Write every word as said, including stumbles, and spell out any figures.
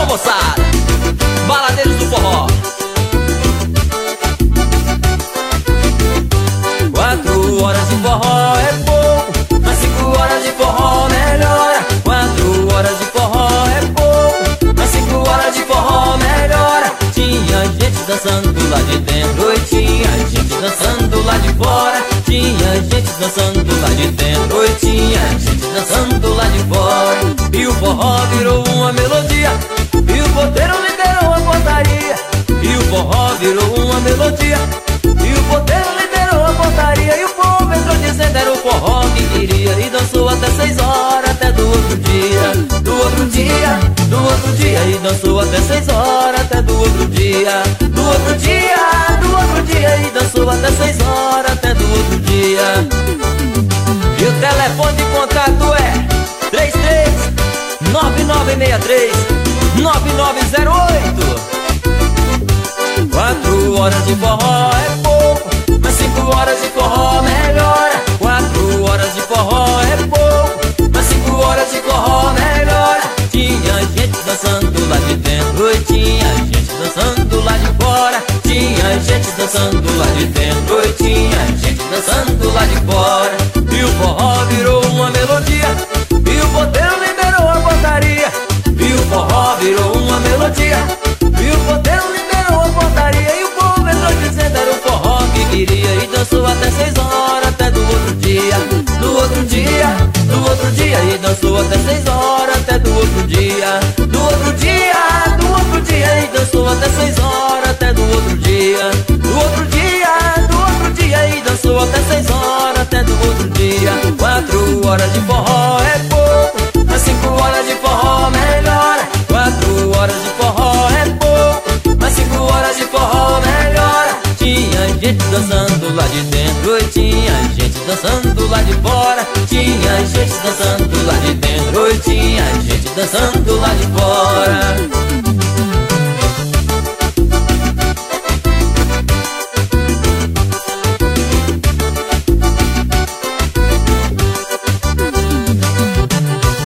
Atenção, moçada, baladeiros do forró. Quatro horas de forró é pouco, mas cinco horas de forró melhora. Quatro horas de forró é pouco, mas cinco horas de forró melhora. Tinha gente dançando lá de dentro e tinha gente dançando lá de fora. Tinha gente dançando lá de dentro e tinha gente dançando lá de fora. E o forró virou uma melodia, e o porteiro liderou a portaria. E o forró virou uma melodia, e o porteiro liderou a portaria. E o povo entrou dizendo era o forró que queria, e dançou até seis horas, até do outro dia. Do outro dia, do outro dia, e dançou até seis horas, até do outro dia. Do outro dia, do outro dia, e dançou até seis horas, até do outro dia. E o telefone de contato é três três nove nove seis três nove nove zero oito. Quatro horas de forró é pouco, mas cinco horas de forró melhora. Quatro horas de forró é pouco, mas cinco horas de forró melhora. Tinha gente dançando lá de dentro e tinha gente dançando lá de fora. Tinha gente dançando lá de dentro e tinha gente dançando lá de fora. E o forró virou uma melodia, e o porteiro liberou a portaria. E o forró virou uma melodia, e o porteiro liberou a portaria. E o povo entrou dizendo era o forró que queria, e dançou até seis horas, até do outro dia. Do outro dia, do outro dia, e dançou até seis horas, até do outro dia. Do outro dia, do outro dia, e dançou até seis horas, até do outro dia. Do outro dia, do outro dia, e dançou até seis horas, até do outro dia. Quatro horas de forró é pouco, mas cinco horas de forró melhora. Quatro horas de forró é pouco, mas cinco horas de forró melhora. Tinha gente dançando lá de dentro e tinha gente dançando lá de fora. Tinha gente dançando lá de dentro e tinha gente dançando lá